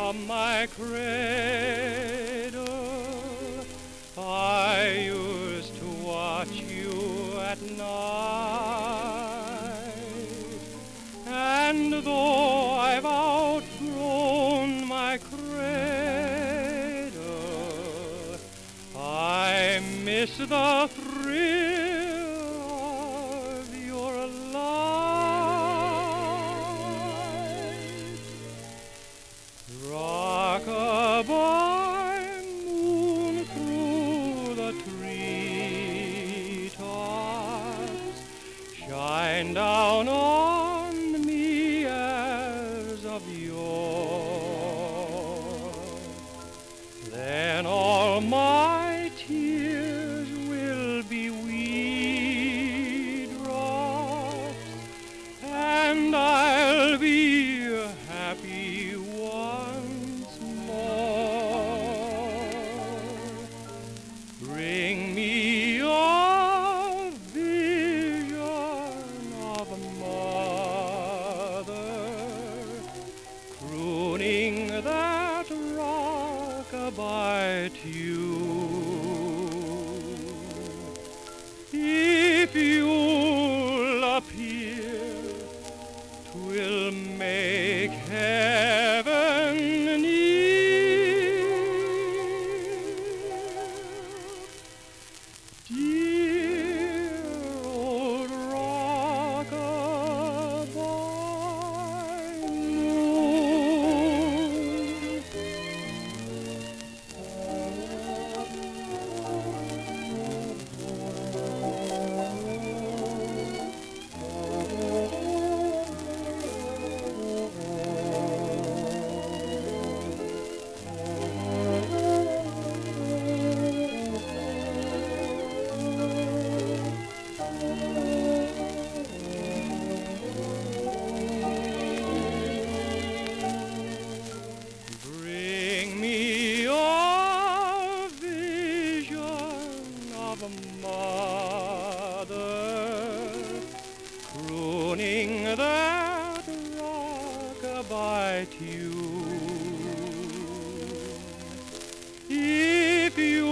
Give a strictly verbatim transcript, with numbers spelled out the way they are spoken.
from my cradle, I used to watch you at night, and though I've outgrown my cradle, I miss the thrill of your light. Rock-a-bye, moon through the treetops, shine down on me as of yore. Then all my tears will be wee drops, and I'll be happy once more. Bring me a vision of a mother crooning that rock-a-bye tune. If you'll appear, 'twill make heaven near. Dear old rock-a-bye moon. Bring me a vision of a mother crooning that rock-a-bye tune. If you